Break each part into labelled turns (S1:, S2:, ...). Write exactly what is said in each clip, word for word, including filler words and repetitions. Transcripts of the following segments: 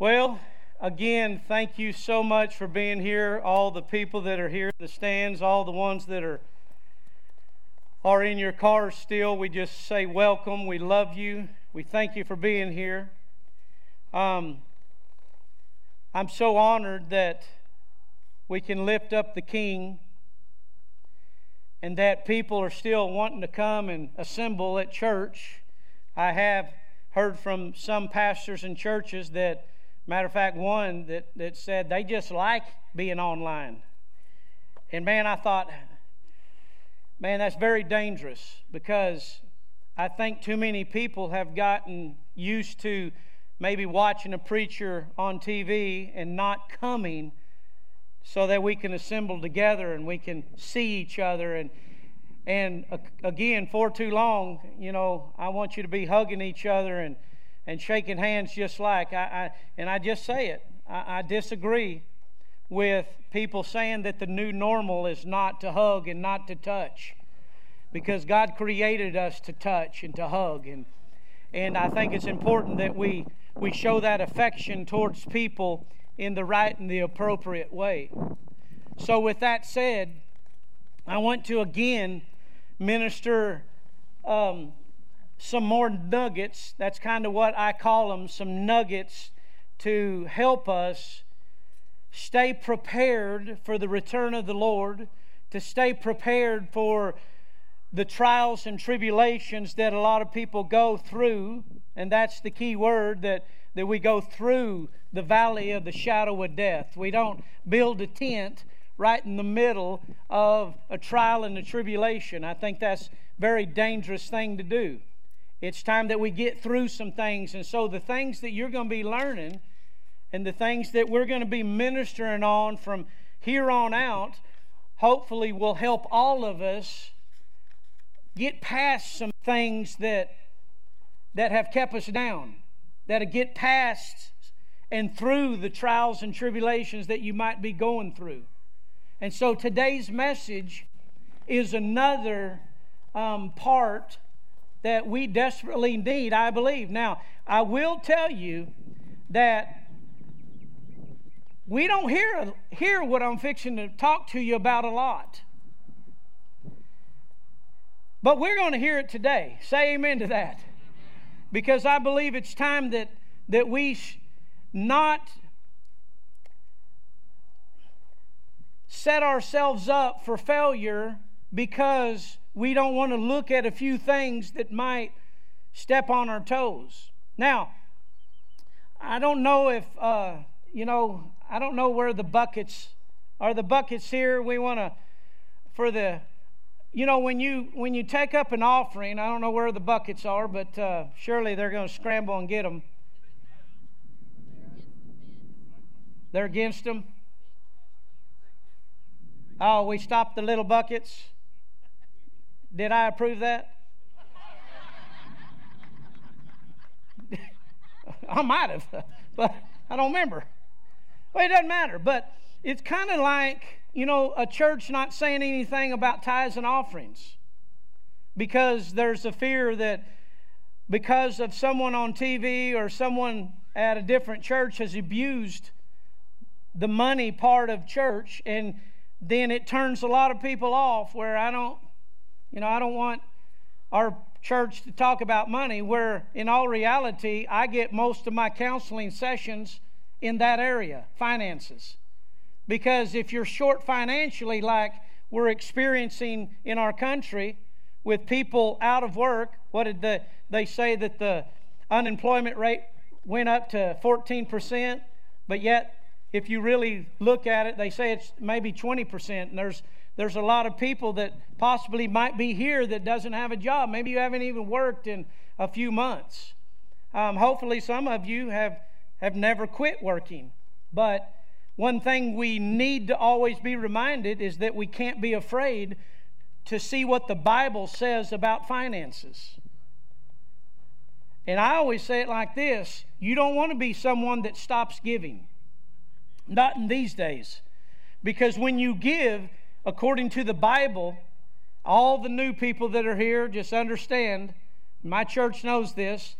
S1: Well, again, thank you so much for being here. All the people that are here in the stands, all the ones that are are in your cars still, we just say welcome. We love you. We thank you for being here. Um, I'm so honored that we can lift up the King and that people are still wanting to come and assemble at church. I have heard from some pastors and churches that, matter of fact, one that, that said they just like being online. And man, I thought, man, that's very dangerous, because I think too many people have gotten used to maybe watching a preacher on T V and not coming so that we can assemble together and we can see each other. And and uh, again, for too long, you know, I want you to be hugging each other and, and shaking hands just like. I, I and I just say it. I, I disagree with people saying that the new normal is not to hug and not to touch, because God created us to touch and to hug. And and I think it's important that we we show that affection towards people in the right and the appropriate way. So with that said, I want to again minister um, some more nuggets. That's kind of what I call them, some nuggets to help us stay prepared for the return of the Lord, to stay prepared for the trials and tribulations that a lot of people go through. And that's the key word, that, that we go through the valley of the shadow of death. We don't build a tent right in the middle of a trial and a tribulation. I think that's a very dangerous thing to do. It's time that we get through some things. And so the things that you're going to be learning and the things that we're going to be ministering on from here on out, hopefully will help all of us get past some things that that have kept us down, that get past and through the trials and tribulations that you might be going through. And so today's message is another um, part that we desperately need, I believe. Now, I will tell you that we don't hear, hear what I'm fixing to talk to you about a lot. But we're going to hear it today. Say amen to that. Because I believe it's time that, that we sh- not set ourselves up for failure because we don't want to look at a few things that might step on our toes. Now, I don't know if, uh, you know, I don't know where the buckets are. The buckets here, we want to, for the... You know, when you when you take up an offering, I don't know where the buckets are, but uh, surely they're going to scramble and get them. They're against them. Oh, we stopped the little buckets. Did I approve that? I might have, but I don't remember. Well, it doesn't matter, but it's kind of like, you know, a church not saying anything about tithes and offerings, because there's a fear that because of someone on T V or someone at a different church has abused the money part of church, and then it turns a lot of people off, where I don't, you know, I don't want our church to talk about money, where in all reality, I get most of my counseling sessions in that area, finances. Because if you're short financially, like we're experiencing in our country with people out of work, what did the, they say that the unemployment rate went up to fourteen percent, but yet if you really look at it, they say it's maybe twenty percent. And there's there's a lot of people that possibly might be here that doesn't have a job. Maybe you haven't even worked in a few months. Um, hopefully some of you have, have never quit working. But one thing we need to always be reminded is that we can't be afraid to see what the Bible says about finances. And I always say it like this: you don't want to be someone that stops giving. Not in these days. Because when you give, according to the Bible, all the new people that are here, just understand, my church knows this,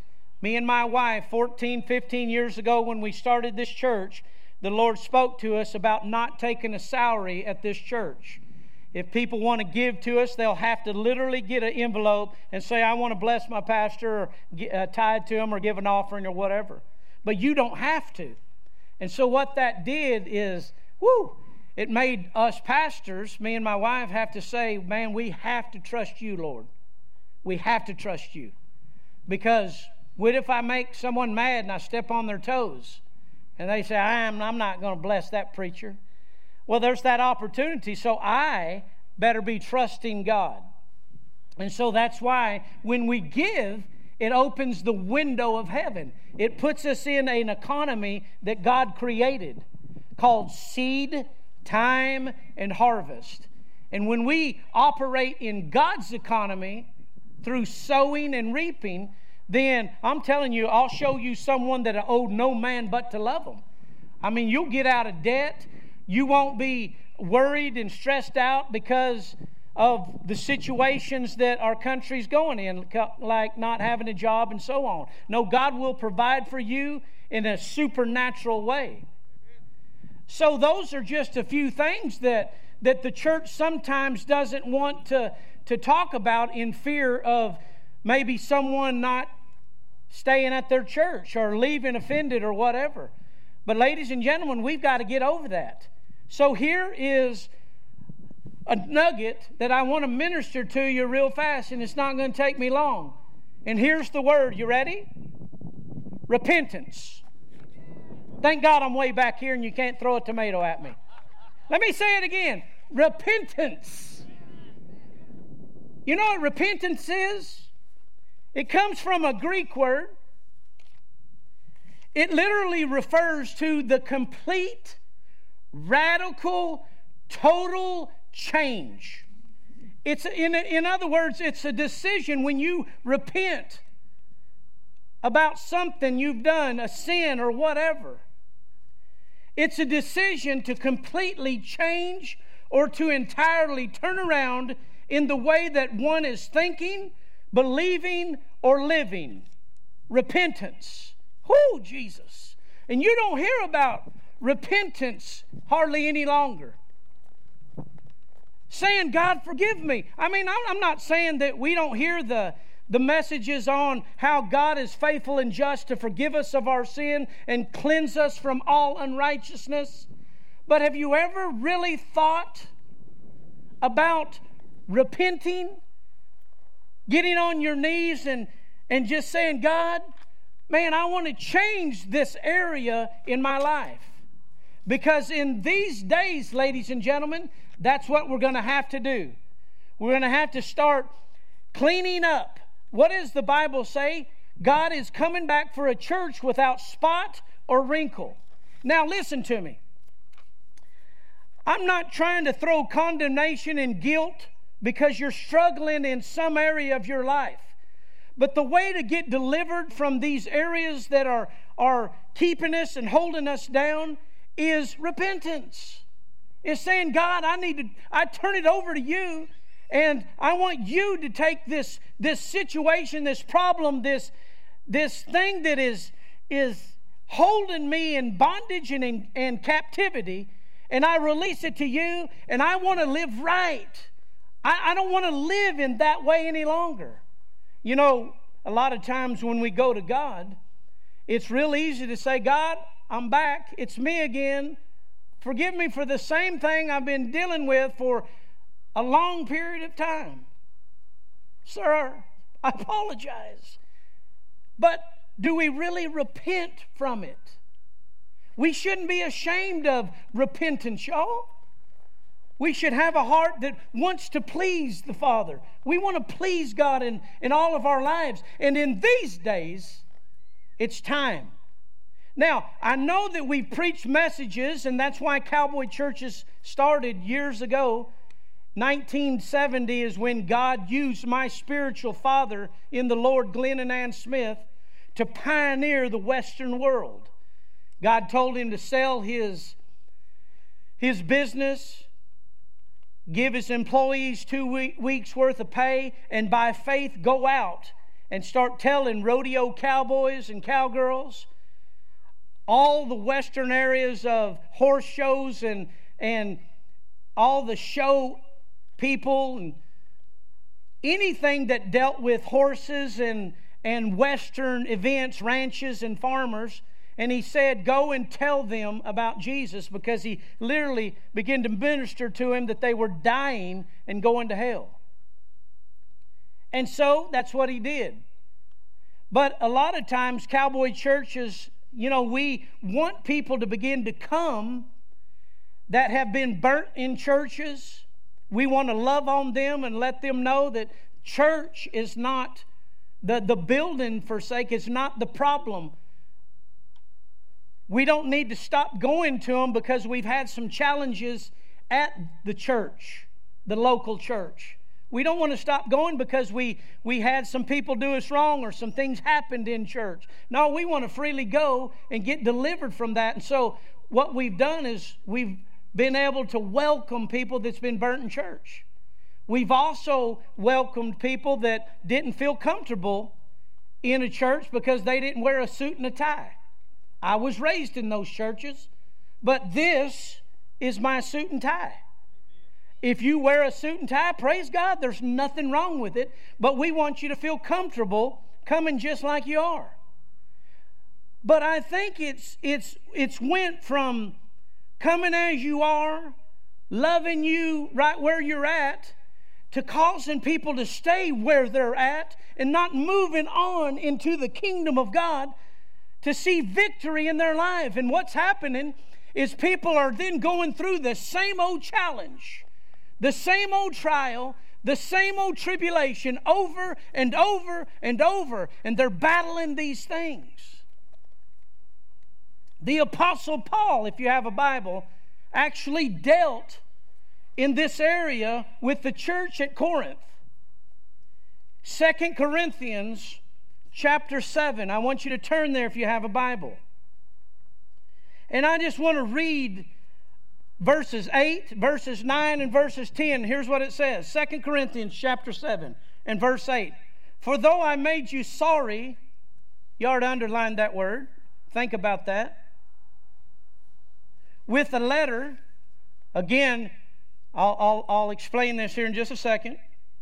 S1: Me and my wife, fourteen, fifteen years ago when we started this church, the Lord spoke to us about not taking a salary at this church. If people want to give to us, they'll have to literally get an envelope and say, I want to bless my pastor, or uh, tithe to him, or give an offering, or whatever. But you don't have to. And so what that did is, whoo, it made us pastors, me and my wife, have to say, man, we have to trust you, Lord. We have to trust you. Because what if I make someone mad and I step on their toes? And they say, I'm, I'm not going to bless that preacher. Well, there's that opportunity, so I better be trusting God. And so that's why when we give, it opens the window of heaven. It puts us in an economy that God created called seed, time, and harvest. And when we operate in God's economy through sowing and reaping, then I'm telling you, I'll show you someone that owed no man but to love them. I mean, you'll get out of debt. You won't be worried and stressed out because of the situations that our country's going in, like not having a job and so on. No, God will provide for you in a supernatural way. So those are just a few things that, that the church sometimes doesn't want to, to talk about in fear of maybe someone not staying at their church or leaving offended or whatever. But ladies and gentlemen, we've got to get over that. So here is a nugget that I want to minister to you real fast, and it's not going to take me long. And here's the word. You ready? Repentance. Thank God I'm way back here and you can't throw a tomato at me. Let me say it again. Repentance. You know what repentance is? It comes from a Greek word. It literally refers to the complete, radical, total change. It's in, in other words, it's a decision when you repent about something you've done, a sin or whatever. It's a decision to completely change or to entirely turn around in the way that one is thinking, believing, or living. Repentance. Whoo, Jesus. And you don't hear about repentance hardly any longer. Saying, God, forgive me. I mean, I'm not saying that we don't hear the, the messages on how God is faithful and just to forgive us of our sin and cleanse us from all unrighteousness. But have you ever really thought about repenting? Getting on your knees and, and just saying, God, man, I want to change this area in my life. Because in these days, ladies and gentlemen, that's what we're going to have to do. We're going to have to start cleaning up. What does the Bible say? God is coming back for a church without spot or wrinkle. Now listen to me. I'm not trying to throw condemnation and guilt because you're struggling in some area of your life. But the way to get delivered from these areas that are, are keeping us and holding us down is repentance. It's saying, God, I need to, I turn it over to you, and I want you to take this, this situation, this problem, this, this thing that is, is holding me in bondage and in and captivity, and I release it to you, and I want to live right. I, I don't want to live in that way any longer. You know, a lot of times when we go to God, it's real easy to say, God, I'm back. It's me again. Forgive me for the same thing I've been dealing with for a long period of time. Sir, I apologize. But do we really repent from it? We shouldn't be ashamed of repentance, y'all. We should have a heart that wants to please the Father. We want to please God in, in all of our lives. And in these days, it's time. Now, I know that we preach messages, and that's why Cowboy churches started years ago. nineteen seventy is when God used my spiritual father in the Lord, Glenn and Ann Smith, to pioneer the Western world. God told him to sell his, his business, give his employees two week, weeks worth of pay, and by faith go out and start telling rodeo cowboys and cowgirls, all the western areas of horse shows and, and all the show people and anything that dealt with horses and, and western events, ranches and farmers. And he said, go and tell them about Jesus, because he literally began to minister to him that they were dying and going to hell. And so that's what he did. But a lot of times cowboy churches, you know, we want people to begin to come that have been burnt in churches. We want to love on them and let them know that church is not, the, the building for sake is not the problem. We don't need to stop going to them because we've had some challenges at the church, the local church. We don't want to stop going because we, we had some people do us wrong or some things happened in church. No, we want to freely go and get delivered from that. And so what we've done is we've been able to welcome people that's been burnt in church. We've also welcomed people that didn't feel comfortable in a church because they didn't wear a suit and a tie. I was raised in those churches, but this is my suit and tie. If you wear a suit and tie, praise God, there's nothing wrong with it, but we want you to feel comfortable coming just like you are. But I think it's it's it's went from coming as you are, loving you right where you're at, to causing people to stay where they're at and not moving on into the kingdom of God to see victory in their life. And what's happening is people are then going through the same old challenge, the same old trial, the same old tribulation over and over and over, and they're battling these things. The Apostle Paul, if you have a Bible, actually dealt in this area with the church at Corinth. Second Corinthians chapter seven. I want you to turn there if you have a Bible. And I just want to read verses eight, verses nine, and verses ten. Here's what it says. Second Corinthians chapter seven and verse eight. For though I made you sorry, you ought to underline that word. Think about that. With a letter, again, I'll, I'll, I'll explain this here in just a second.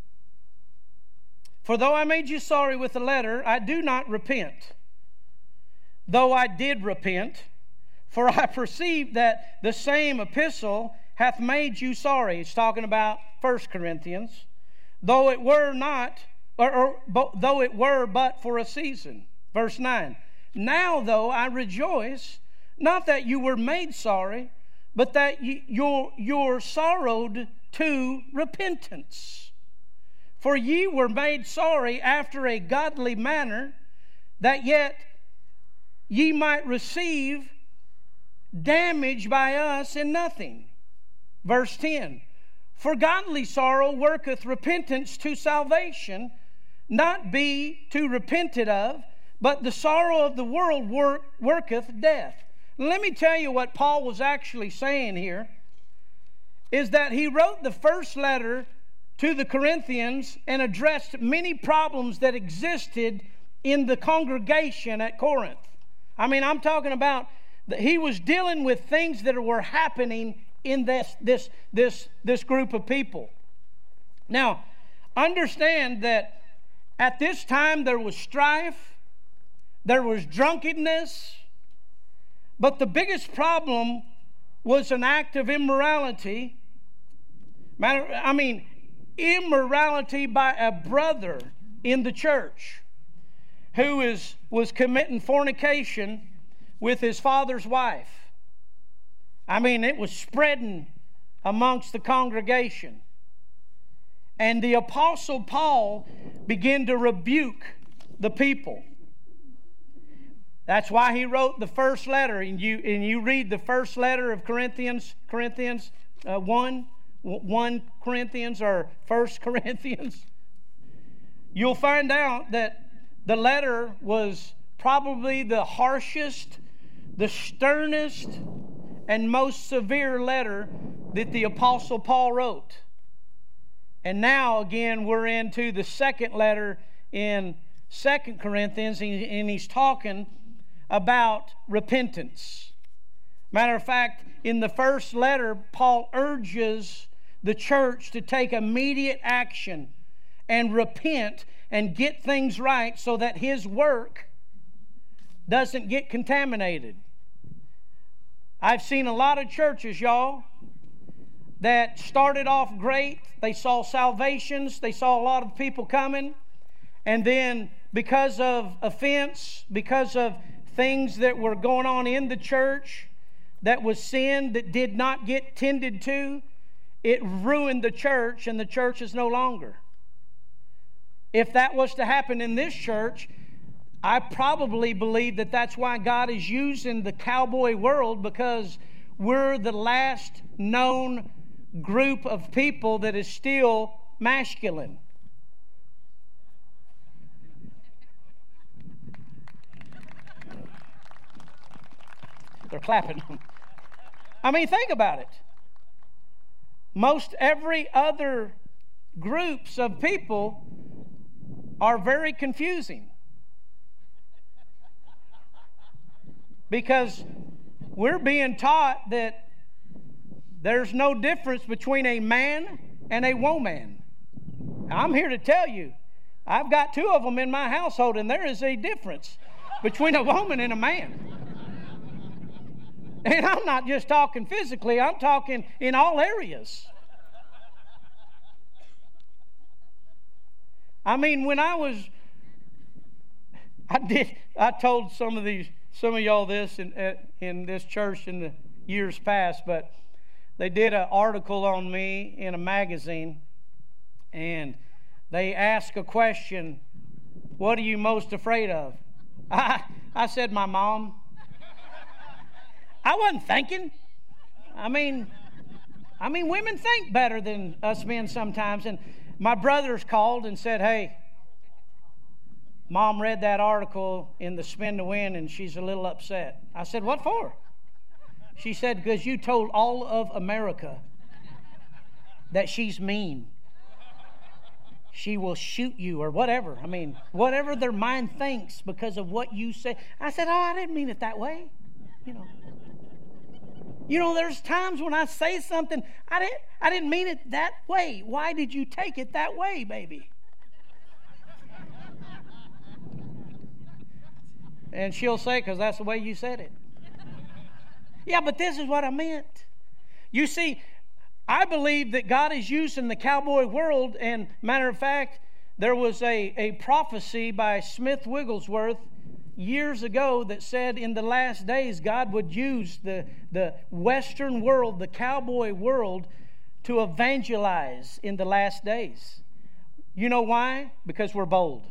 S1: For though I made you sorry with a letter, I do not repent. Though I did repent, for I perceive that the same epistle hath made you sorry. It's talking about First Corinthians. Though it were not, or, or though it were but for a season. Verse nine. Now, though, I rejoice, not that you were made sorry, but that you, you're, you're sorrowed to repentance. For ye were made sorry after a godly manner, that yet ye might receive damage by us in nothing. Verse ten. For godly sorrow worketh repentance to salvation, not be to repented of, but the sorrow of the world work, worketh death. Let me tell you what Paul was actually saying here, is that he wrote the first letter to the Corinthians and addressed many problems that existed in the congregation at Corinth. I mean, I'm talking about that he was dealing with things that were happening in this, this, this, this group of people. Now, understand that at this time there was strife, there was drunkenness, but the biggest problem was an act of immorality. I mean, immorality by a brother in the church who is, was committing fornication with his father's wife. I mean, it was spreading amongst the congregation. And the Apostle Paul began to rebuke the people. That's why he wrote the first letter. And you, and you read the first letter of Corinthians, Corinthians uh, one, one Corinthians or First Corinthians. You'll find out that the letter was probably the harshest, the sternest, and most severe letter that the Apostle Paul wrote. And now, again, we're into the second letter in Second Corinthians, and he's talking about repentance. Matter of fact, in the first letter, Paul urges the church to take immediate action and repent and get things right so that his work doesn't get contaminated. I've seen a lot of churches, y'all, that started off great. They saw salvations. They saw a lot of people coming. And then because of offense, because of things that were going on in the church, that was sin that did not get tended to, it ruined the church, and the church is no longer. If that was to happen in this church, I probably believe that that's why God is using the cowboy world, because we're the last known group of people that is still masculine. They're clapping. I mean, think about it. Most every other groups of people are very confusing, because we're being taught that there's no difference between a man and a woman. I'm here to tell you, I've got two of them in my household, and there is a difference between a woman and a man. And I'm not just talking physically, I'm talking in all areas. I mean, when I was, I did, I told some of these, some of y'all this in, in this church in the years past, but they did an article on me in a magazine, and they asked a question, what are you most afraid of? I, I said, my mom. I wasn't thinking. I mean, I mean, women think better than us men sometimes. And my brothers called and said, hey, Mom read that article in the Spin to Win, and she's a little upset. I said, what for? She said, because you told all of America that she's mean. She will shoot you or whatever. I mean, whatever their mind thinks because of what you say. I said, oh, I didn't mean it that way. You know. You know, there's times when I say something, I didn't, I didn't mean it that way. Why did you take it that way, baby? And she'll say, because that's the way you said it. Yeah, but this is what I meant. You see, I believe that God is using the cowboy world, and matter of fact, there was a, a prophecy by Smith Wigglesworth years ago that said in the last days God would use the, the Western world, the cowboy world, to evangelize in the last days. You know why? Because we're bold.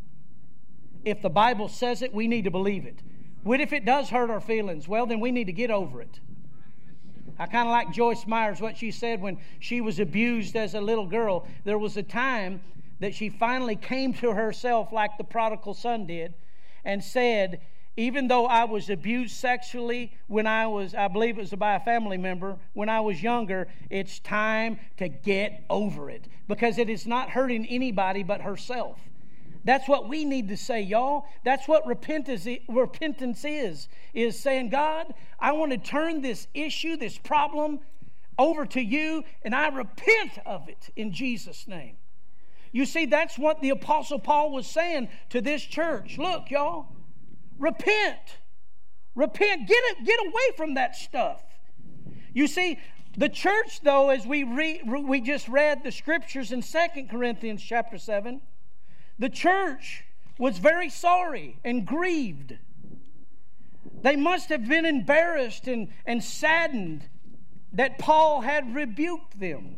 S1: If the Bible says it, we need to believe it. What if it does hurt our feelings? Well, then we need to get over it. I kind of like Joyce Myers, what she said when she was abused as a little girl. There was a time that she finally came to herself like the prodigal son did, and said, even though I was abused sexually when I was, I believe it was by a family member, when I was younger, it's time to get over it, because it is not hurting anybody but herself. That's what we need to say, y'all. That's what repentance repentance is, is saying, God, I want to turn this issue, this problem over to you, and I repent of it in Jesus' name. You see, that's what the Apostle Paul was saying to this church. Look, y'all, repent. Repent. Get it, get away from that stuff. You see, the church, though, as we read, we just read the scriptures in Second Corinthians chapter seven, the church was very sorry and grieved. They must have been embarrassed and, and saddened that Paul had rebuked them.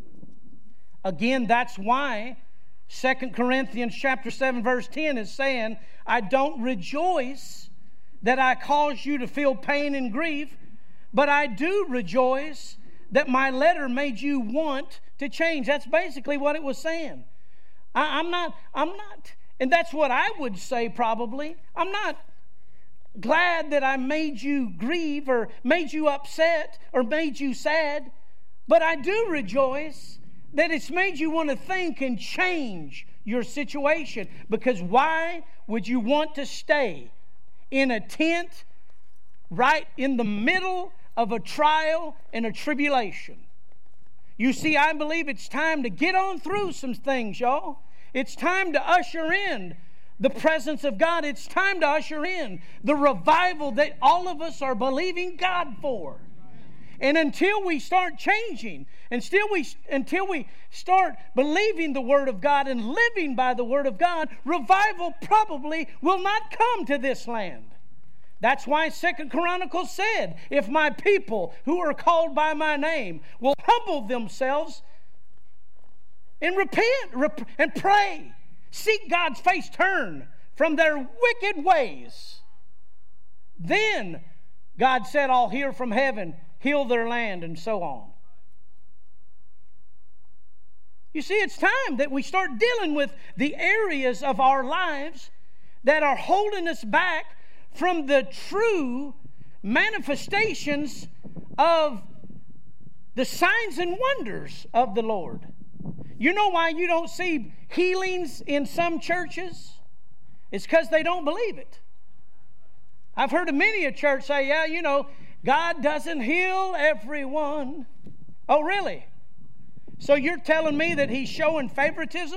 S1: Again, that's why Second Corinthians chapter seven verse ten is saying, I don't rejoice that I caused you to feel pain and grief, but I do rejoice that my letter made you want to change. That's basically what it was saying. I, I'm not, I'm not, and that's what I would say probably. I'm not glad that I made you grieve or made you upset or made you sad, but I do rejoice that it's made you want to think and change your situation. Because why would you want to stay in a tent right in the middle of a trial and a tribulation? You see, I believe it's time to get on through some things, y'all. It's time to usher in the presence of God. It's time to usher in the revival that all of us are believing God for. And until we start changing, until we, until we start believing the Word of God and living by the Word of God, revival probably will not come to this land. That's why Second Chronicles said, if my people who are called by my name will humble themselves and repent rep- and pray, seek God's face, turn from their wicked ways, then God said, I'll hear from heaven, heal their land, and so on. You see, it's time that we start dealing with the areas of our lives that are holding us back from the true manifestations of the signs and wonders of the Lord. You know why you don't see healings in some churches? It's because they don't believe it. I've heard of many a church say, yeah, you know, God doesn't heal everyone. Oh, really? So you're telling me that He's showing favoritism?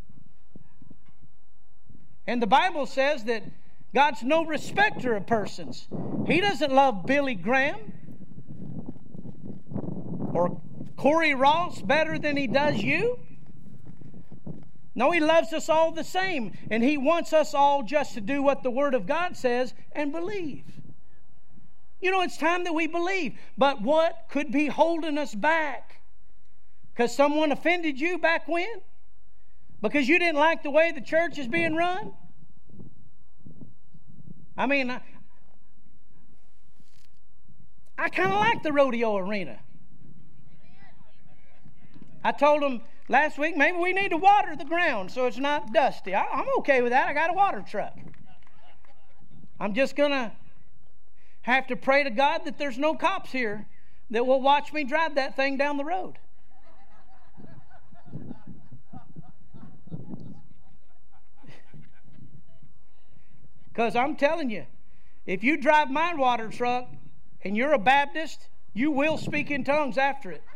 S1: And the Bible says that God's no respecter of persons. He doesn't love Billy Graham or Corey Ross better than He does you. No, He loves us all the same. And He wants us all just to do what the Word of God says and believe. You know, it's time that we believe. But what could be holding us back? Because someone offended you back when? Because you didn't like the way the church is being run? I mean, I, I kind of like the rodeo arena. I told them last week, maybe we need to water the ground so it's not dusty. I, I'm okay with that. I got a water truck. I'm just going to have to pray to God that there's no cops here that will watch me drive that thing down the road. Because I'm telling you, if you drive my water truck and you're a Baptist, you will speak in tongues after it.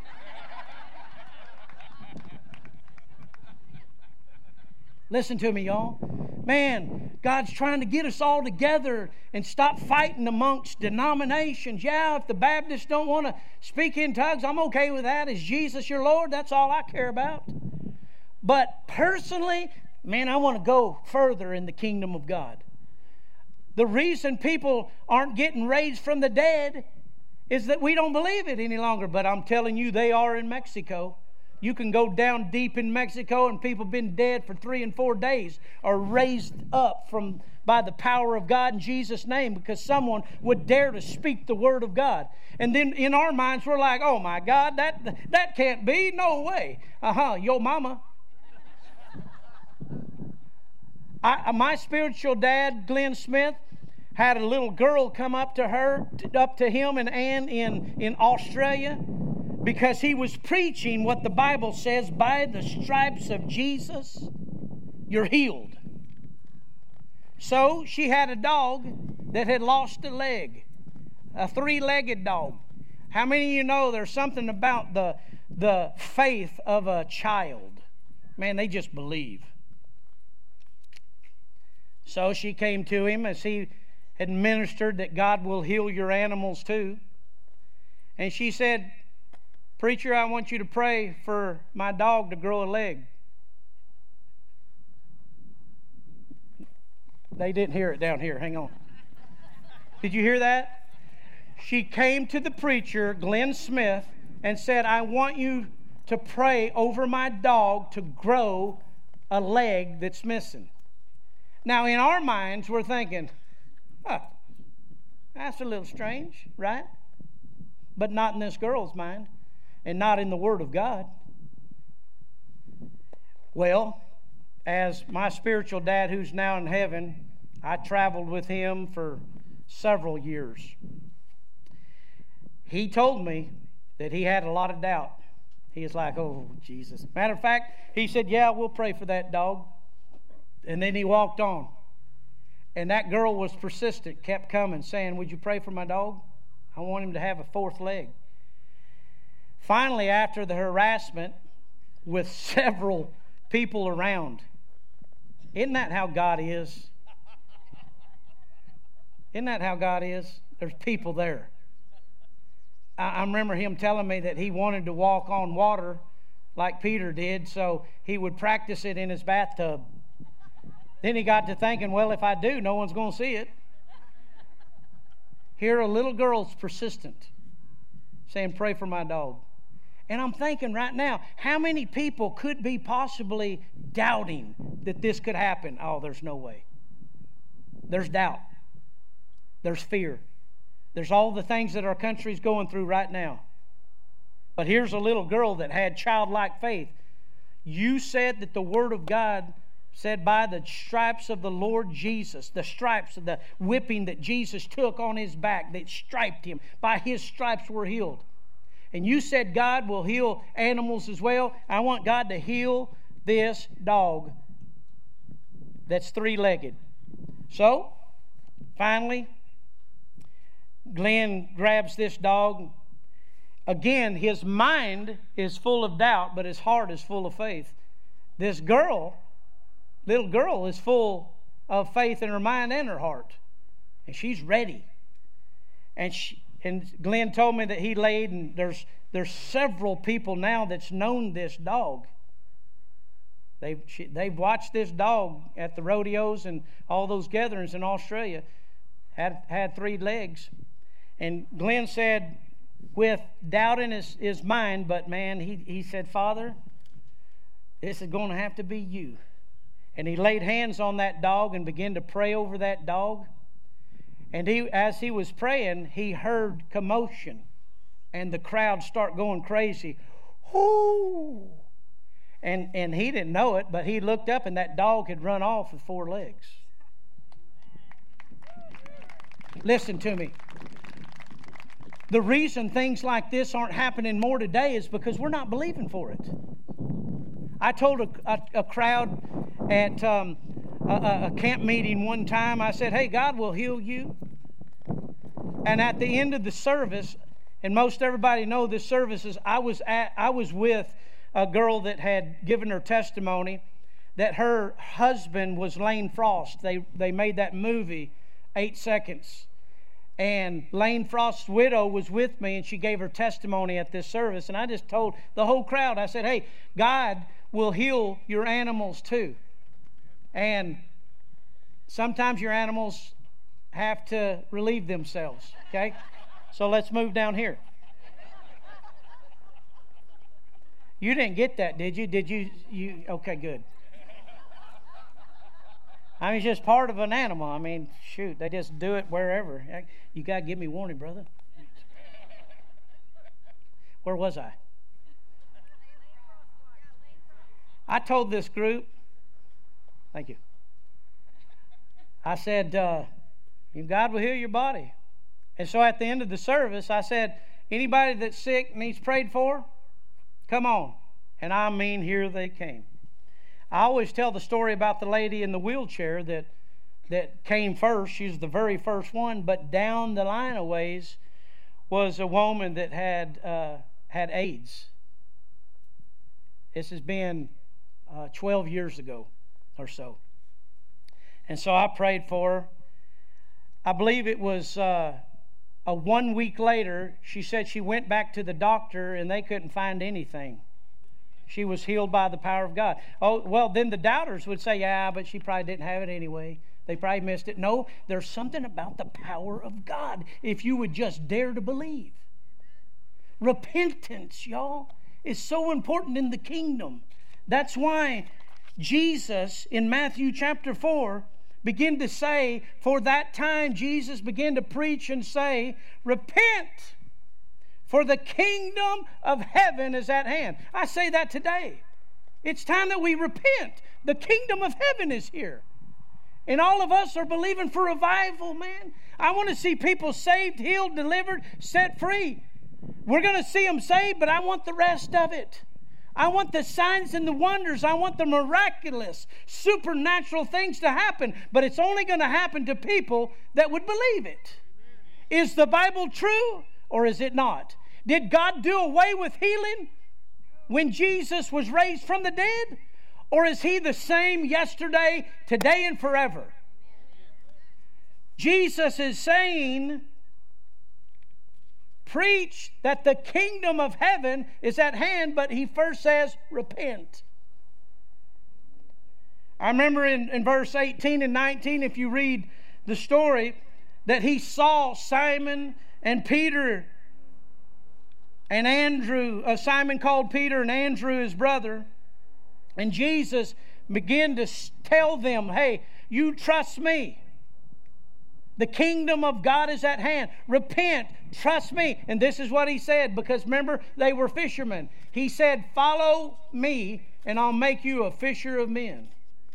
S1: Listen to me, y'all. Man, God's trying to get us all together and stop fighting amongst denominations. Yeah, if the Baptists don't want to speak in tongues, I'm okay with that. Is Jesus your Lord? That's all I care about. But personally, man, I want to go further in the kingdom of God. The reason people aren't getting raised from the dead is that we don't believe it any longer. But I'm telling you, they are in Mexico. You can go down deep in Mexico and people have been dead for three and four days are raised up from by the power of God in Jesus' name because someone would dare to speak the word of God. And then in our minds, we're like, oh my God, that, that can't be. No way. Uh-huh, yo mama. I, my spiritual dad, Glenn Smith, had a little girl come up to her, up to him and Ann in, in Australia because he was preaching what the Bible says, by the stripes of Jesus, you're healed. So she had a dog that had lost a leg, a three-legged dog. How many of you know there's something about the, the faith of a child? Man, they just believe. So she came to him as he had ministered that God will heal your animals too. And she said, preacher, I want you to pray for my dog to grow a leg. They didn't hear it down here. Hang on. Did you hear that? She came to the preacher, Glenn Smith, and said, I want you to pray over my dog to grow a leg that's missing. Now, in our minds, we're thinking, huh, that's a little strange, right? But not in this girl's mind, and not in the Word of God. Well, as my spiritual dad, who's now in heaven, I traveled with him for several years. He told me that he had a lot of doubt. He was like, oh, Jesus. Matter of fact, he said, yeah, we'll pray for that dog. And then he walked on. And that girl was persistent, kept coming, saying, would you pray for my dog? I want him to have a fourth leg. Finally, after the harassment with several people around, isn't that how God is? Isn't that how God is? There's people there. I, I remember him telling me that he wanted to walk on water like Peter did, so he would practice it in his bathtub. Then he got to thinking, well, if I do, no one's going to see it. Here a little girl's persistent, saying, pray for my dog. And I'm thinking right now, how many people could be possibly doubting that this could happen? Oh, there's no way. There's doubt. There's fear. There's all the things that our country's going through right now. But here's a little girl that had childlike faith. You said that the Word of God said by the stripes of the Lord Jesus, the stripes of the whipping that Jesus took on his back, that striped him, by his stripes we're healed. And you said God will heal animals as well. I want God to heal this dog that's three-legged. So, finally, Glenn grabs this dog. Again, his mind is full of doubt, but his heart is full of faith. This girl, little girl, is full of faith in her mind and her heart. And she's ready. And she, and Glenn told me that he laid, and there's there's several people now that's known this dog. They've, she, they've watched this dog at the rodeos and all those gatherings in Australia. Had, had three legs. And Glenn said, with doubt in his, his mind, but man, he, he said, Father, this is going to have to be you. And he laid hands on that dog and began to pray over that dog. And he, as he was praying, he heard commotion. And the crowd start going crazy. Whoo! And, and he didn't know it, but he looked up and that dog had run off with four legs. Listen to me. The reason things like this aren't happening more today is because we're not believing for it. I told a, a, a crowd at um, a, a camp meeting one time, I said, hey, God will heal you. And at the end of the service, and most everybody know this service is, I was at, I was with a girl that had given her testimony that her husband was Lane Frost. They, they made that movie, Eight Seconds. And Lane Frost's widow was with me, and she gave her testimony at this service. And I just told the whole crowd, I said, hey, God will heal your animals too. And sometimes your animals have to relieve themselves, okay? So let's move down here. You didn't get that, did you? Did you? You okay, good. I mean, it's just part of an animal. I mean, shoot, they just do it wherever. You got to give me warning, brother. Where was I? I told this group, thank you. I said, uh, God will heal your body. And so at the end of the service, I said, anybody that's sick needs prayed for, come on. And I mean, here they came. I always tell the story about the lady in the wheelchair that that came first. She was the very first one, but down the line a ways was a woman that had uh, had AIDS. This has been uh, twelve years ago or so. And so I prayed for her. I believe it was uh, a one week later, she said she went back to the doctor and they couldn't find anything. She was healed by the power of God. Oh, well, then the doubters would say, yeah, but she probably didn't have it anyway. They probably missed it. No, there's something about the power of God if you would just dare to believe. Repentance, y'all, is so important in the kingdom. That's why Jesus in Matthew chapter four began to say, for that time Jesus began to preach and say, repent, for the kingdom of heaven is at hand. I say that today. It's time that we repent. The kingdom of heaven is here. And all of us are believing for revival, man. I want to see people saved, healed, delivered, set free. We're going to see them saved, but I want the rest of it. I want the signs and the wonders. I want the miraculous, supernatural things to happen. But it's only going to happen to people that would believe it. Is the Bible true or is it not? Did God do away with healing when Jesus was raised from the dead? Or is He the same yesterday, today, and forever? Jesus is saying, preach that the kingdom of heaven is at hand, but He first says, repent. I remember in, in verse eighteen and nineteen, if you read the story, that He saw Simon and Peter and Andrew, uh, Simon called Peter and Andrew his brother, and Jesus began to tell them, hey, you trust me. The kingdom of God is at hand. Repent. Trust me. And this is what He said, because remember, they were fishermen. He said, follow me and I'll make you a fisher of men.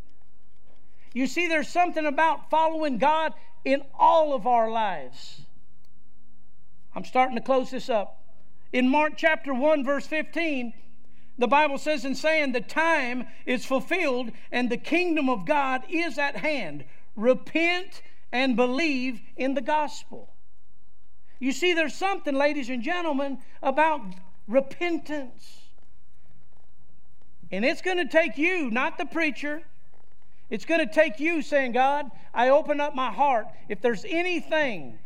S1: You see, there's something about following God in all of our lives. I'm starting to close this up. In Mark chapter one, verse fifteen, the Bible says in saying, the time is fulfilled and the kingdom of God is at hand. Repent and believe in the gospel. You see, there's something, ladies and gentlemen, about repentance. And it's going to take you, not the preacher. It's going to take you saying, God, I open up my heart. If there's anything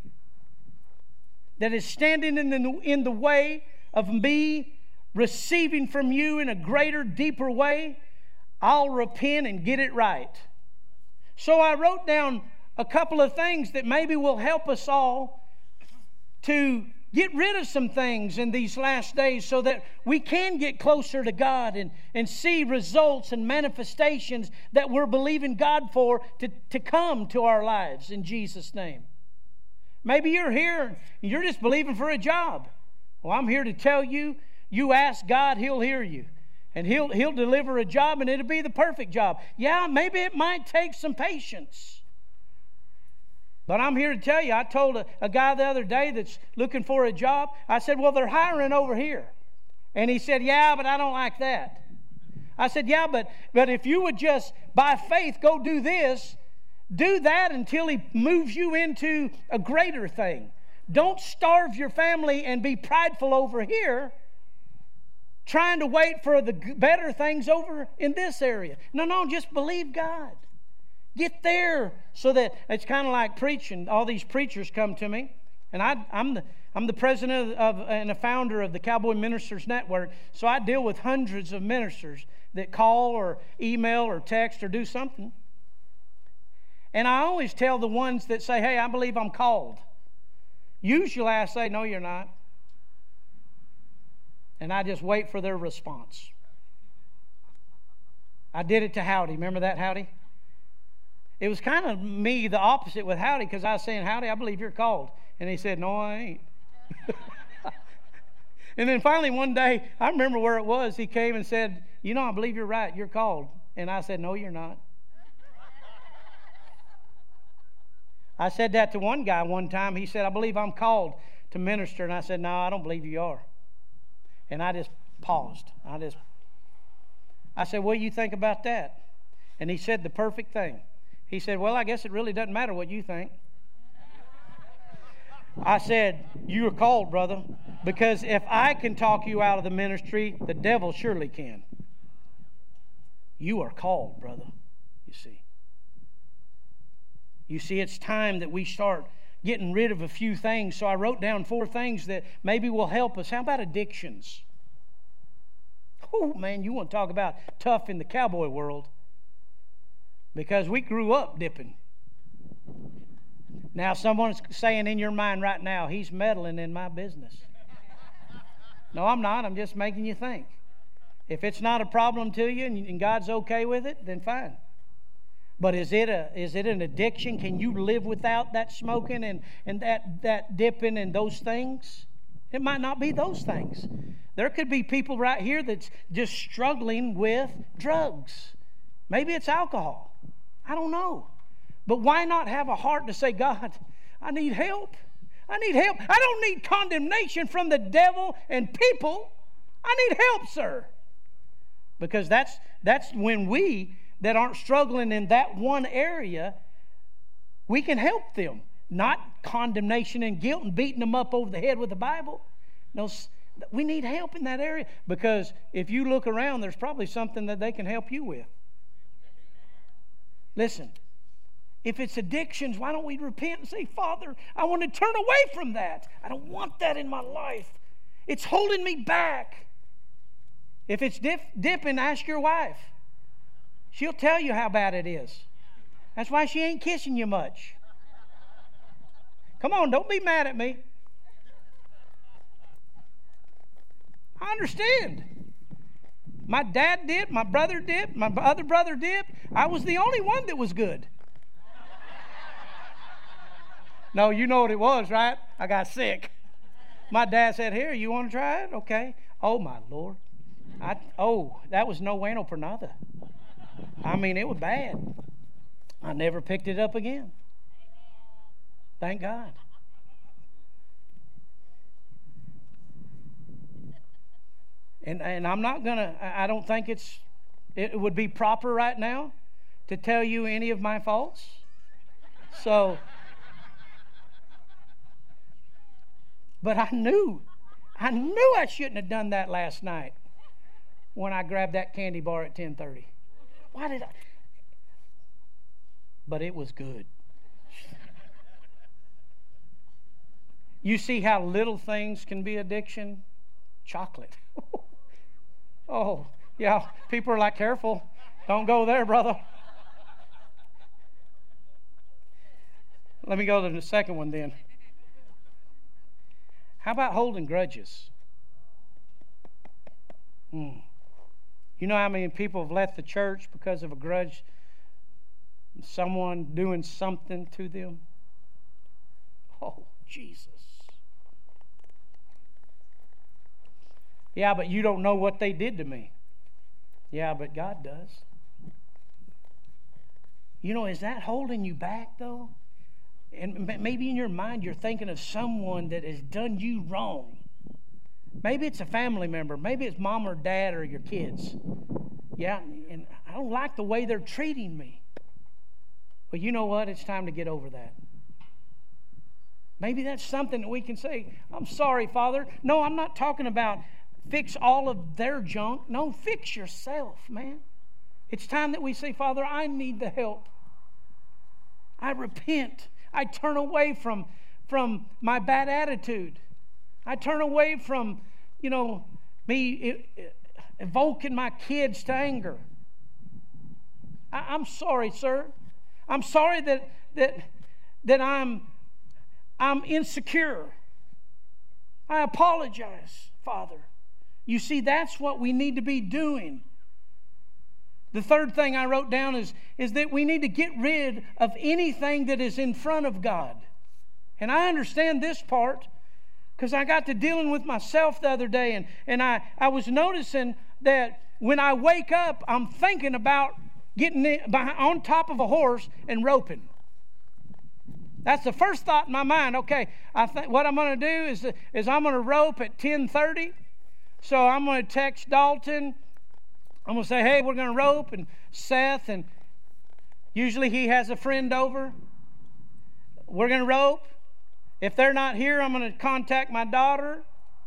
S1: that is standing in the, in the way of me receiving from you in a greater, deeper way, I'll repent and get it right. So I wrote down a couple of things that maybe will help us all to get rid of some things in these last days so that we can get closer to God and, and see results and manifestations that we're believing God for to, to come to our lives in Jesus' name. Maybe you're here and you're just believing for a job. Well, I'm here to tell you, you ask God, He'll hear you. And He'll, He'll deliver a job and it'll be the perfect job. Yeah, maybe it might take some patience. But I'm here to tell you, I told a, a guy the other day that's looking for a job, I said, well, they're hiring over here. And he said, yeah, but I don't like that. I said, yeah, but, but if you would just, by faith, go do this, do that until He moves you into a greater thing. Don't starve your family and be prideful over here, trying to wait for the better things over in this area. No, no, just believe God. Get there so that it's kind of like preaching. All these preachers come to me, and I, I'm the I'm the president of, of and a founder of the Cowboy Ministers Network. So I deal with hundreds of ministers that call or email or text or do something. And I always tell the ones that say, "Hey, I believe I'm called." Usually I say, "No, you're not," and I just wait for their response. I did it to Howdy. Remember that, Howdy? It was kind of me, the opposite with Howdy, because I was saying, "Howdy, I believe you're called." And he said, "No, I ain't." And then finally one day, I remember where it was, he came and said, "You know, I believe you're right, you're called." And I said, "No, you're not." I said that to one guy one time. He said, "I believe I'm called to minister." And I said, "No, I don't believe you are." And I just paused. I just, I said, "What do you think about that?" And he said the perfect thing. He said, "Well, I guess it really doesn't matter what you think." I said, "You are called, brother, because if I can talk you out of the ministry, the devil surely can." You are called, brother, you see. You see, it's time that we start getting rid of a few things. So I wrote down four things that maybe will help us. How about addictions? Oh, man, you want to talk about tough in the cowboy world. Because we grew up dipping. Now someone's saying in your mind right now, "He's meddling in my business." No, I'm not. I'm just making you think. If it's not a problem to you and God's okay with it, then fine. But is it a is it an addiction? Can you live without that smoking and, and that, that dipping and those things? It might not be those things. There could be people right here that's just struggling with drugs. Maybe it's alcohol. I don't know. But why not have a heart to say, "God, I need help. I need help. I don't need condemnation from the devil and people. I need help, sir." Because that's that's when we that aren't struggling in that one area, we can help them. Not condemnation and guilt and beating them up over the head with the Bible. No, we need help in that area. Because if you look around, there's probably something that they can help you with. Listen, if it's addictions, why don't we repent and say, Father, I want to turn away from that. I don't want that in my life. It's holding me back. If it's dip, dipping, ask your wife. She'll tell you how bad it is. That's why she ain't kissing you much. Come on, don't be mad at me. I understand. My dad dipped, my brother dipped, my other brother dipped. I was the only one that was good. No, you know what it was, right? I got sick. My dad said, here, you want to try it? Okay. Oh, my Lord. I, oh, that was no bueno por nada. I mean, it was bad. I never picked it up again. Thank God. And and I'm not going to, I don't think it's, it would be proper right now to tell you any of my faults. So, but I knew, I knew I shouldn't have done that last night when I grabbed that candy bar at ten thirty. Why did I? But it was good. You see how little things can be addiction? Chocolate. Oh, yeah. People are like, careful. Don't go there, brother. Let me go to the second one then. How about holding grudges? Hmm. You know how many people have left the church because of a grudge? Someone doing something to them? Oh, Jesus. Yeah, but you don't know what they did to me. Yeah, but God does. You know, is that holding you back, though? And maybe in your mind you're thinking of someone that has done you wrong. Maybe it's a family member. Maybe it's mom or dad or your kids. Yeah, and I don't like the way they're treating me. But you know what? It's time to get over that. Maybe that's something that we can say, I'm sorry, Father. No, I'm not talking about fix all of their junk. No, fix yourself, man. It's time that we say, Father, I need the help. I repent. I turn away from, from my bad attitude. I turn away from, you know, me evoking my kids to anger. I, I'm sorry, sir. I'm sorry that that that I'm I'm insecure. I apologize, Father. You see, that's what we need to be doing. The third thing I wrote down is, is that we need to get rid of anything that is in front of God. And I understand this part because I got to dealing with myself the other day, and, and I, I was noticing that when I wake up, I'm thinking about getting in, behind, on top of a horse and roping. That's the first thought in my mind. Okay, I think what I'm going to do is, is I'm going to rope at ten thirty. So I'm going to text Dalton. I'm going to say, hey, we're going to rope. And Seth, and usually he has a friend over. We're going to rope. If they're not here, I'm going to contact my daughter.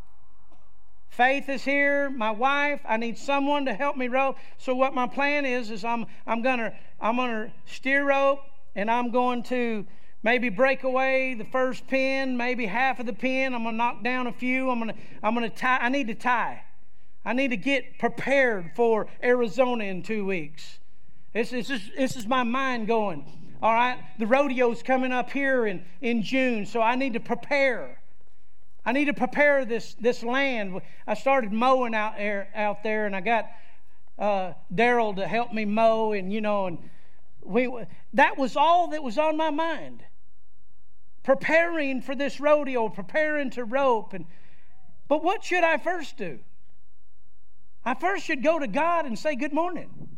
S1: Faith is here, my wife. I need someone to help me rope. So what my plan is, is I'm I'm going to I'm going to steer rope, and I'm going to maybe break away the first pin, maybe half of the pin. I'm going to knock down a few. I'm going to I'm going to tie. I need to tie. I need to get prepared for Arizona in two weeks. This is this is my mind going. All right, the rodeo's coming up here in, in June, so I need to prepare. I need to prepare this this land. I started mowing out there, out there, and I got uh, Daryl to help me mow, and you know, and we that was all that was on my mind. Preparing for this rodeo, preparing to rope, and but what should I first do? I first should go to God and say good morning.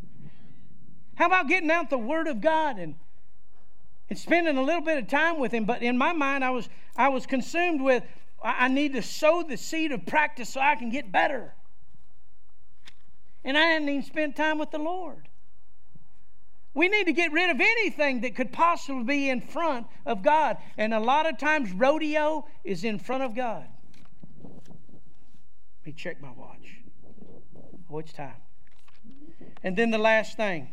S1: How about getting out the Word of God and and spending a little bit of time with Him? But in my mind, I was I was consumed with I need to sow the seed of practice so I can get better. And I hadn't even spent time with the Lord. We need to get rid of anything that could possibly be in front of God. And a lot of times rodeo is in front of God. Let me check my watch. Oh, it's time. And then the last thing.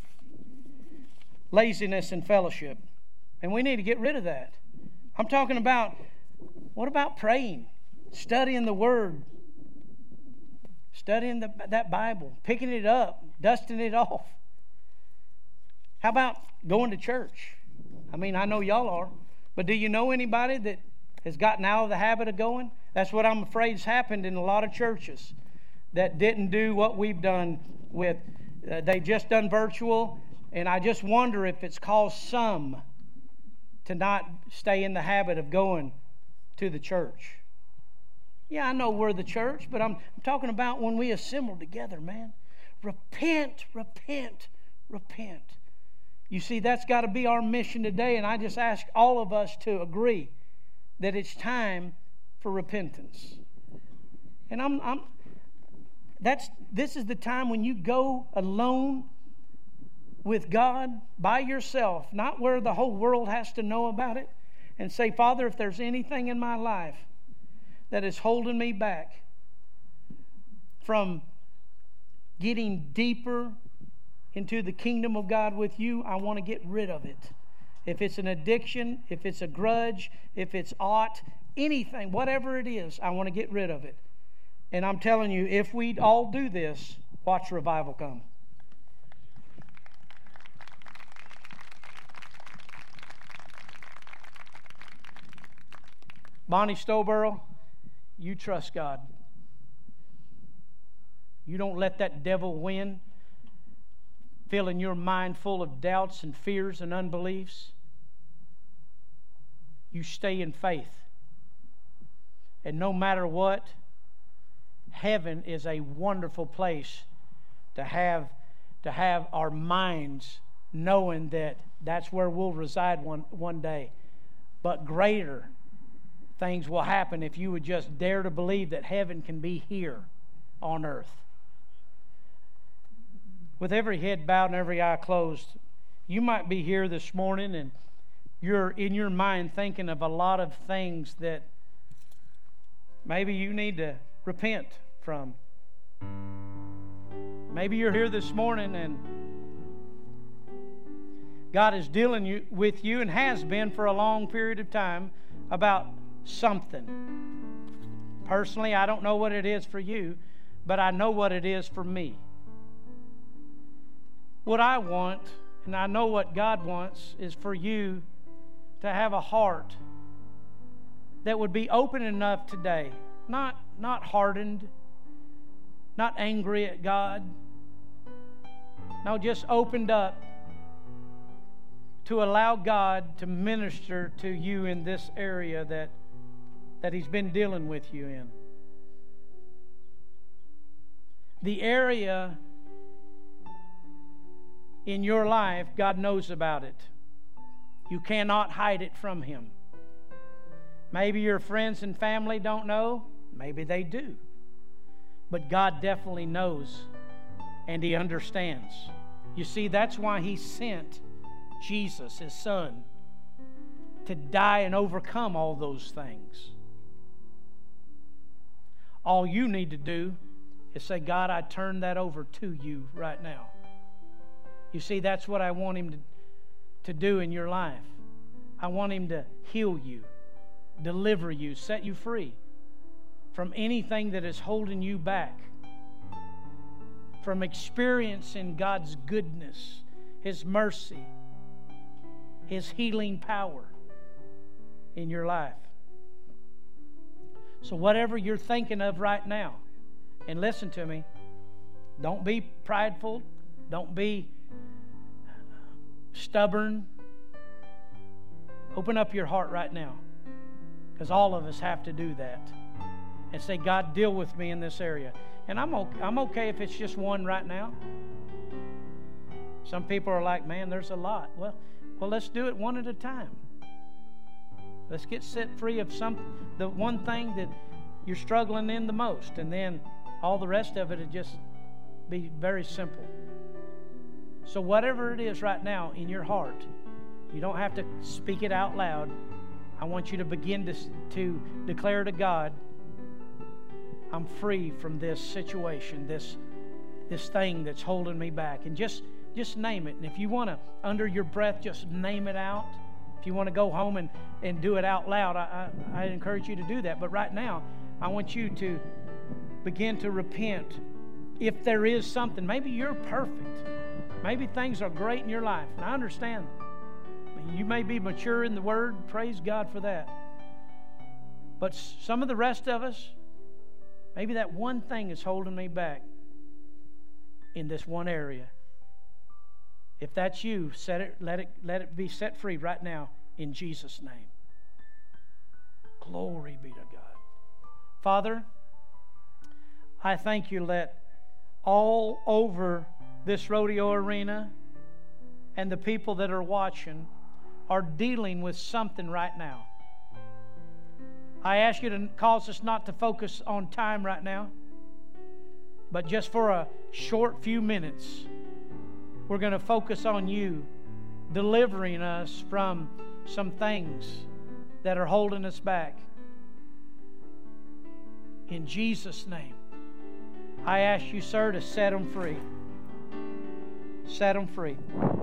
S1: Laziness and fellowship. And we need to get rid of that. I'm talking about, what about praying? Studying the Word. Studying the, that Bible. Picking it up. Dusting it off. How about going to church? I mean, I know y'all are. But do you know anybody that has gotten out of the habit of going? That's what I'm afraid has happened in a lot of churches that didn't do what we've done with. Uh, they just done virtual. And I just wonder if it's caused some to not stay in the habit of going to the church. Yeah, I know we're the church, but I'm, I'm talking about when we assemble together, man. Repent, repent, repent. You see, that's got to be our mission today, and I just ask all of us to agree that it's time for repentance. And I'm, I'm that's this is the time when you go alone with God by yourself, not where the whole world has to know about it, and say, Father, if there's anything in my life that is holding me back from getting deeper into the kingdom of God with you, I want to get rid of it. If it's an addiction, if it's a grudge, if it's aught, anything, whatever it is, I want to get rid of it. And I'm telling you, if we all do this, watch revival come. Bonnie Stowborough, you trust God. You don't let that devil win, filling your mind full of doubts and fears and unbeliefs. You stay in faith. And no matter what, heaven is a wonderful place to have, to have our minds knowing that that's where we'll reside one, one day. But greater things will happen if you would just dare to believe that heaven can be here on earth. With every head bowed and every eye closed, you might be here this morning and you're in your mind thinking of a lot of things that maybe you need to repent from. Maybe you're here this morning and God is dealing you, with you and has been for a long period of time about something. Personally, I don't know what it is for you, but I know what it is for me. What I want, and I know what God wants, is for you to have a heart that would be open enough today, not, not hardened, not angry at God, no, just opened up to allow God to minister to you in this area that, that He's been dealing with you in. The area in your life, God knows about it. You cannot hide it from Him. Maybe your friends and family don't know. Maybe they do. But God definitely knows, and He understands. You see, that's why He sent Jesus, His Son, to die and overcome all those things. All you need to do is say, God, I turn that over to you right now. You see, that's what I want Him to, to do in your life. I want Him to heal you, deliver you, set you free from anything that is holding you back, from experiencing God's goodness, His mercy, His healing power in your life. So whatever you're thinking of right now, and listen to me, don't be prideful, don't be stubborn. Open up your heart right now, because all of us have to do that and say, God, deal with me in this area. And I'm okay, I'm okay if it's just one right now. Some people are like, man, there's a lot. Well, well, let's do it one at a time. Let's get set free of some the one thing that you're struggling in the most, and then all the rest of it is just
S2: be very simple. So whatever it is right now in your heart, you don't have to speak it out loud. I want you to begin to, to declare to God, I'm free from this situation, this, this thing that's holding me back. And just, just name it. And if you want to, under your breath, just name it out. If you want to go home and, and do it out loud, I, I, I encourage you to do that. But right now, I want you to begin to repent. If there is something, maybe you're perfect. Maybe things are great in your life. And I understand. You may be mature in the Word. Praise God for that. But some of the rest of us, maybe that one thing is holding me back in this one area. If that's you, set it, let it, let it be set free right now in Jesus' name. Glory be to God. Father, I thank you that all over this rodeo arena and the people that are watching are dealing with something right now. I ask you to cause us not to focus on time right now, but just for a short few minutes, we're going to focus on you delivering us from some things that are holding us back. In Jesus' name, I ask you, sir, to set them free. Set them free.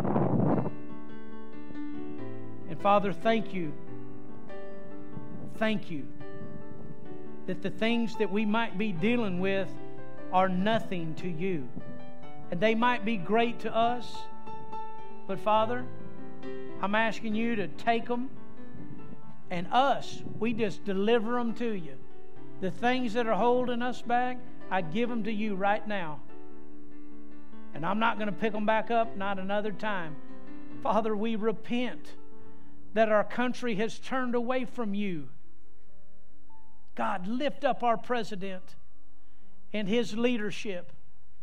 S2: And Father, thank you. Thank you that the things that we might be dealing with are nothing to you. And they might be great to us. But Father, I'm asking you to take them, and us, we just deliver them to you. The things that are holding us back, I give them to you right now. And I'm not going to pick them back up, not another time. Father, we repent that our country has turned away from you. God, lift up our president and his leadership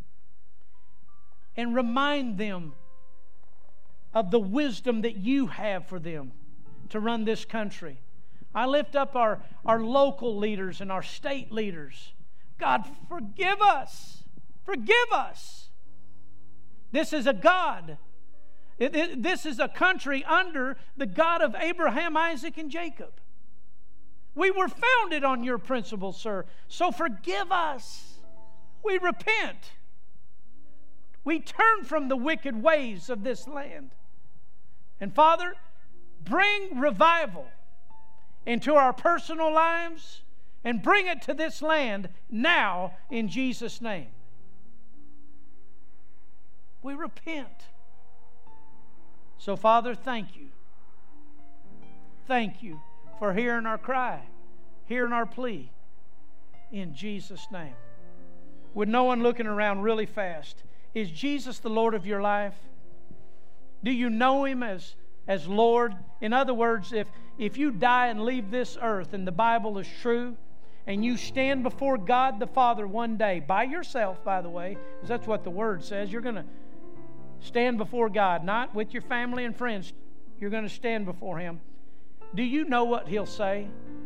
S2: and remind them of the wisdom that you have for them to run this country. I lift up our, our local leaders and our state leaders. God, forgive us. Forgive us. This is a God. It, it, this is a country under the God of Abraham, Isaac, and Jacob. We were founded on your principles, sir. So forgive us. We repent. We turn from the wicked ways of this land. And Father, bring revival into our personal lives and bring it to this land now in Jesus' name. We repent. So, Father, thank you. Thank you for hearing our cry, hearing our plea in Jesus' name. With no one looking around really fast, is Jesus the Lord of your life? Do you know Him as, as Lord? In other words, if, if you die and leave this earth and the Bible is true, and you stand before God the Father one day, by yourself, by the way, because that's what the Word says, you're going to stand before God, not with your family and friends. You're going to stand before Him. Do you know what He'll say?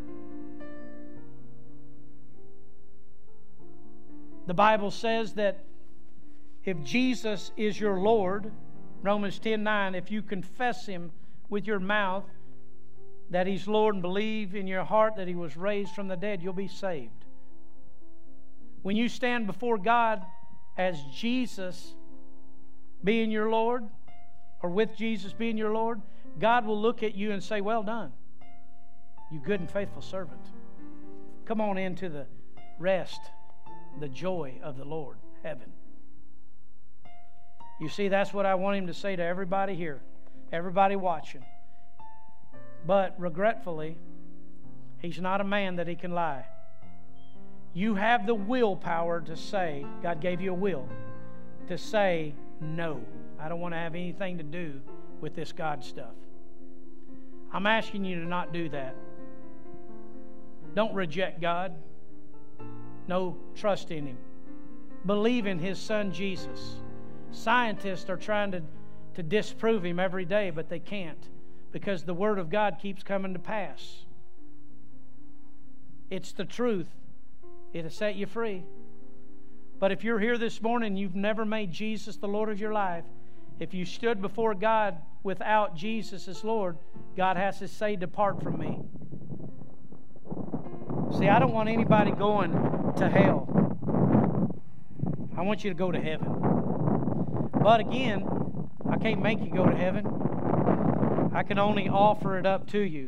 S2: The Bible says that if Jesus is your Lord, Romans ten nine, if you confess Him with your mouth that He's Lord and believe in your heart that He was raised from the dead, you'll be saved. When you stand before God as Jesus being your Lord, or with Jesus being your Lord, God will look at you and say, well done, you good and faithful servant. Come on into the rest, the joy of the Lord, heaven. You see, that's what I want Him to say to everybody here, everybody watching. But regretfully, He's not a man that He can lie. You have the willpower to say, God gave you a will, to say, no, I don't want to have anything to do with this God stuff. I'm asking you to not do that. Don't reject God. No, trust in Him. Believe in His Son Jesus. Scientists are trying to, to disprove Him every day, but they can't, because the Word of God keeps coming to pass. It's the truth. It'll set you free. But if you're here this morning and you've never made Jesus the Lord of your life, if you stood before God without Jesus as Lord, God has to say, depart from me. See, I don't want anybody going to hell. I want you to go to heaven. But again, I can't make you go to heaven. I can only offer it up to you.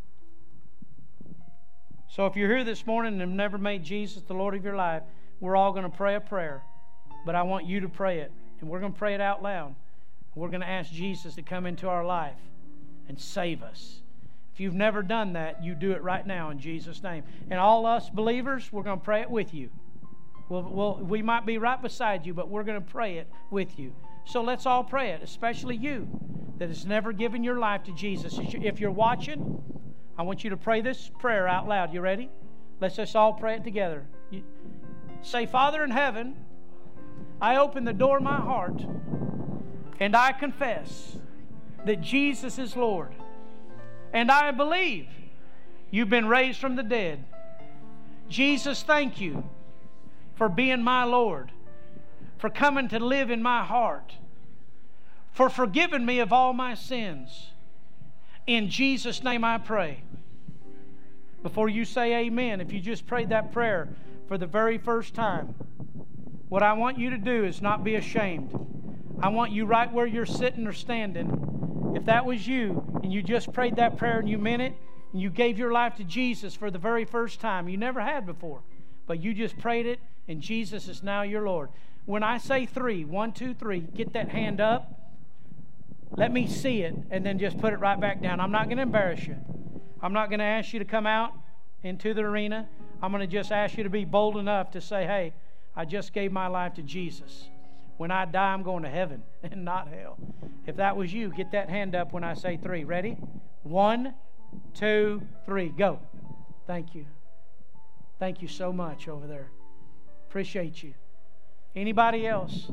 S2: So if you're here this morning and have never made Jesus the Lord of your life, we're all going to pray a prayer. But I want you to pray it. And we're going to pray it out loud. We're going to ask Jesus to come into our life and save us. If you've never done that, you do it right now in Jesus' name. And all us believers, we're going to pray it with you. We'll, we'll, we might be right beside you, but we're going to pray it with you. So let's all pray it, especially you that has never given your life to Jesus. If you're watching, I want you to pray this prayer out loud. You ready? Let's just all pray it together. You, say, Father in heaven, I open the door of my heart and I confess that Jesus is Lord. And I believe you've been raised from the dead. Jesus, thank you for being my Lord, for coming to live in my heart, for forgiving me of all my sins. In Jesus' name I pray. Before you say amen, if you just prayed that prayer for the very first time, what I want you to do is not be ashamed. I want you right where you're sitting or standing. If that was you and you just prayed that prayer and you meant it, and you gave your life to Jesus for the very first time, you never had before, but you just prayed it and Jesus is now your Lord. When I say three, one, two, three, get that hand up. Let me see it, and then just put it right back down. I'm not going to embarrass you. I'm not going to ask you to come out into the arena. I'm going to just ask you to be bold enough to say, hey, I just gave my life to Jesus. When I die, I'm going to heaven and not hell. If that was you, get that hand up when I say three. Ready? One, two, three. Go. Thank you. Thank you so much over there. Appreciate you. Anybody else?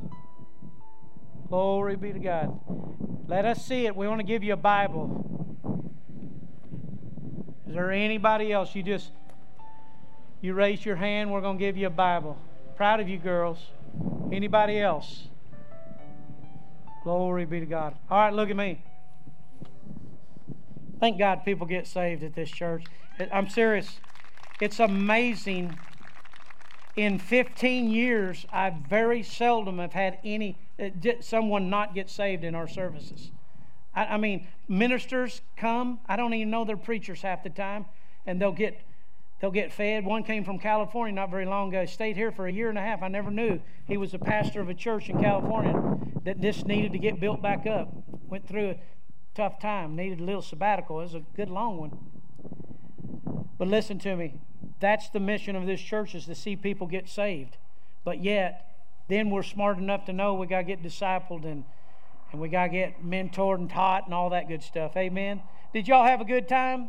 S2: Glory be to God. Let us see it. We want to give you a Bible. Is there anybody else? You just, you raise your hand. We're going to give you a Bible. Proud of you, girls. Anybody else? Glory be to God. All right, look at me. Thank God people get saved at this church. I'm serious. It's amazing. In fifteen years, I very seldom have had any someone not get saved in our services. I, I mean, ministers come. I don't even know they're preachers half the time, and they'll get they'll get fed. One came from California not very long ago. He stayed here for a year and a half. I never knew he was a pastor of a church in California that just needed to get built back up. Went through a tough time. Needed a little sabbatical. It was a good long one. But listen to me. That's the mission of this church, is to see people get saved. But yet, then we're smart enough to know we got to get discipled and, and we got to get mentored and taught and all that good stuff. Amen? Did y'all have a good time?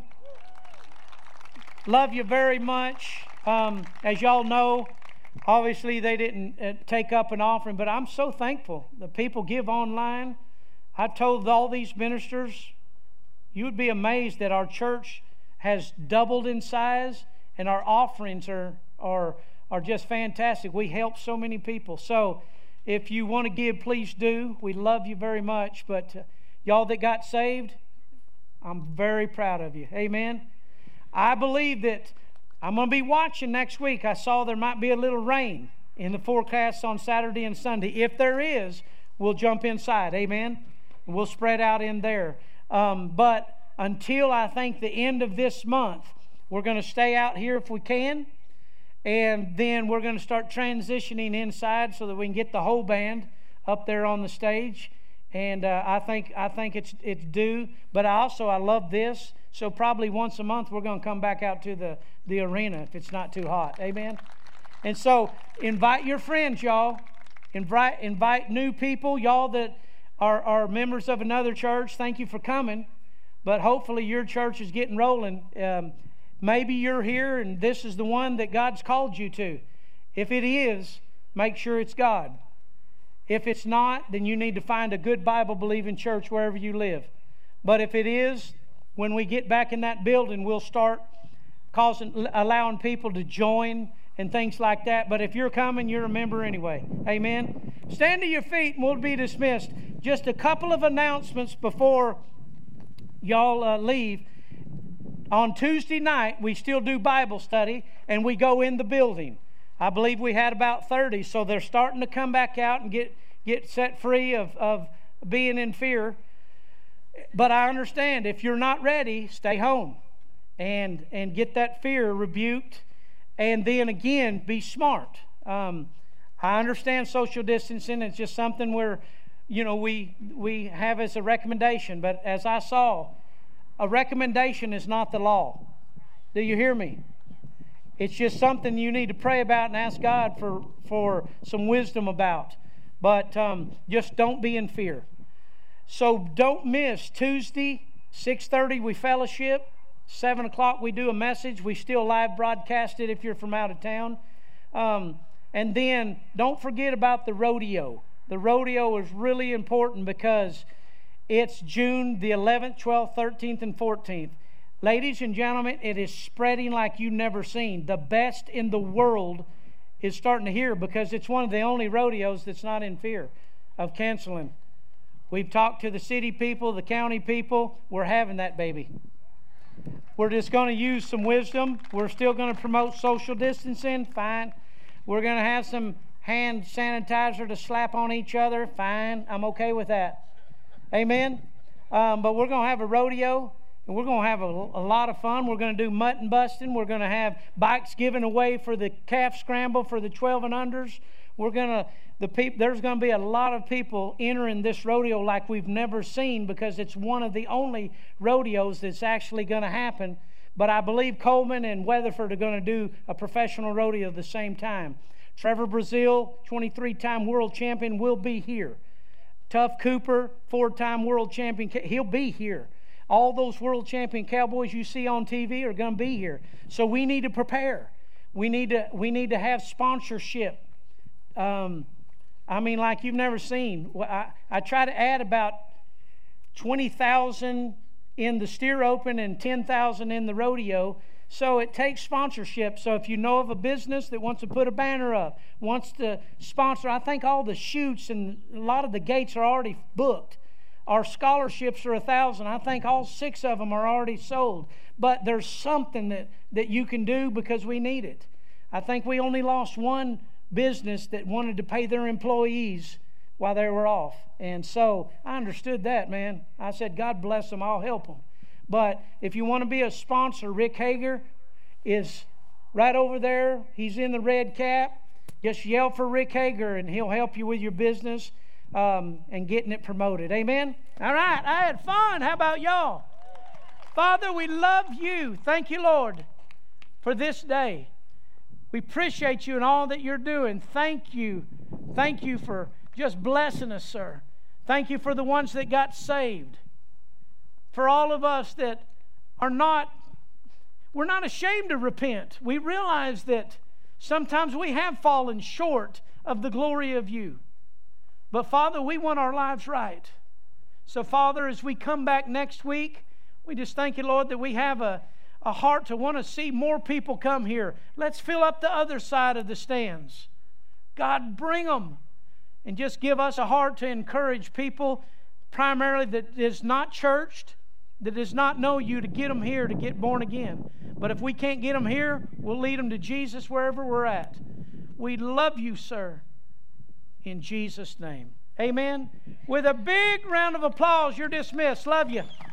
S2: Love you very much. Um, as y'all know, obviously they didn't uh, take up an offering, but I'm so thankful. The people give online. I told all these ministers, you would be amazed that our church has doubled in size, and our offerings are are are just fantastic. We help so many people. So if you want to give, please do. We love you very much. But uh, y'all that got saved, I'm very proud of you. Amen. I believe that I'm going to be watching next week. I saw there might be a little rain in the forecast on Saturday and Sunday. If there is, we'll jump inside. Amen. And we'll spread out in there. Um, but until I think the end of this month, we're going to stay out here if we can, and then we're going to start transitioning inside so that we can get the whole band up there on the stage. And uh, I think I think it's it's due. But I also I love this. So probably once a month we're going to come back out to the the arena if it's not too hot. Amen. And so invite your friends, y'all. Invite invite new people, y'all that are are members of another church. Thank you for coming. But hopefully your church is getting rolling. Um, Maybe you're here and this is the one that God's called you to. If it is, make sure it's God. If it's not, then you need to find a good Bible-believing church wherever you live. But if it is, when we get back in that building, we'll start causing, allowing people to join and things like that. But if you're coming, you're a member anyway. Amen. Stand to your feet and we'll be dismissed. Just a couple of announcements before y'all uh, leave. On Tuesday night, we still do Bible study, and we go in the building. I believe we had about thirty, so they're starting to come back out and get, get set free of, of being in fear. But I understand, if you're not ready, stay home and, and get that fear rebuked. And then again, be smart. Um, I understand social distancing. It's just something where, you know, we we have as a recommendation. But as I saw, a recommendation is not the law. Do you hear me? It's just something you need to pray about and ask God for, for some wisdom about. But um, just don't be in fear. So don't miss Tuesday, six thirty we fellowship. seven o'clock we do a message. We still live broadcast it if you're from out of town. Um, and then don't forget about the rodeo. The rodeo is really important because it's June the eleventh, twelfth, thirteenth, and fourteenth. Ladies and gentlemen, it is spreading like you've never seen. The best in the world is starting to hear because it's one of the only rodeos that's not in fear of canceling. We've talked to the city people, the county people. We're having that baby. We're just going to use some wisdom. We're still going to promote social distancing. Fine. We're going to have some hand sanitizer to slap on each other. Fine. I'm okay with that. Amen. Um, but we're going to have a rodeo, and we're going to have a, a lot of fun. We're going to do mutton busting. We're going to have bikes given away for the calf scramble for the twelve and unders. We're going to the peop, There's going to be a lot of people entering this rodeo like we've never seen because it's one of the only rodeos that's actually going to happen. But I believe Coleman and Weatherford are going to do a professional rodeo at the same time. Trevor Brazil, twenty-three time world champion, will be here. Tuff Cooper, four-time world champion, he'll be here. All those world champion cowboys you see on T V are going to be here. So we need to prepare. We need to we need to have sponsorship. Um, I mean, like you've never seen. I, I try to add about twenty thousand in the steer open and ten thousand in the rodeo. So it takes sponsorship. So if you know of a business that wants to put a banner up, wants to sponsor, I think all the chutes and a lot of the gates are already booked. Our scholarships are a thousand. I think all six of them are already sold. But there's something that, that you can do because we need it. I think we only lost one business that wanted to pay their employees while they were off. And so I understood that, man. I said, God bless them. I'll help them. But if you want to be a sponsor, Rick Hager is right over there. He's in the red cap. Just yell for Rick Hager and he'll help you with your business um, and getting it promoted. Amen? All right. I had fun. How about y'all? Father, we love you. Thank you, Lord, for this day. We appreciate you and all that you're doing. Thank you. Thank you for just blessing us, sir. Thank you for the ones that got saved. For all of us that are not, we're not ashamed to repent. We realize that sometimes we have fallen short of the glory of you. But Father, we want our lives right. So Father, as we come back next week, we just thank you, Lord, that we have a, a heart to want to see more people come here. Let's fill up the other side of the stands. God, bring them. And just give us a heart to encourage people, primarily that is not churched, that does not know you, to get them here to get born again. But if we can't get them here, we'll lead them to Jesus wherever we're at. We love you, sir, in Jesus' name. Amen. With a big round of applause, you're dismissed. Love you.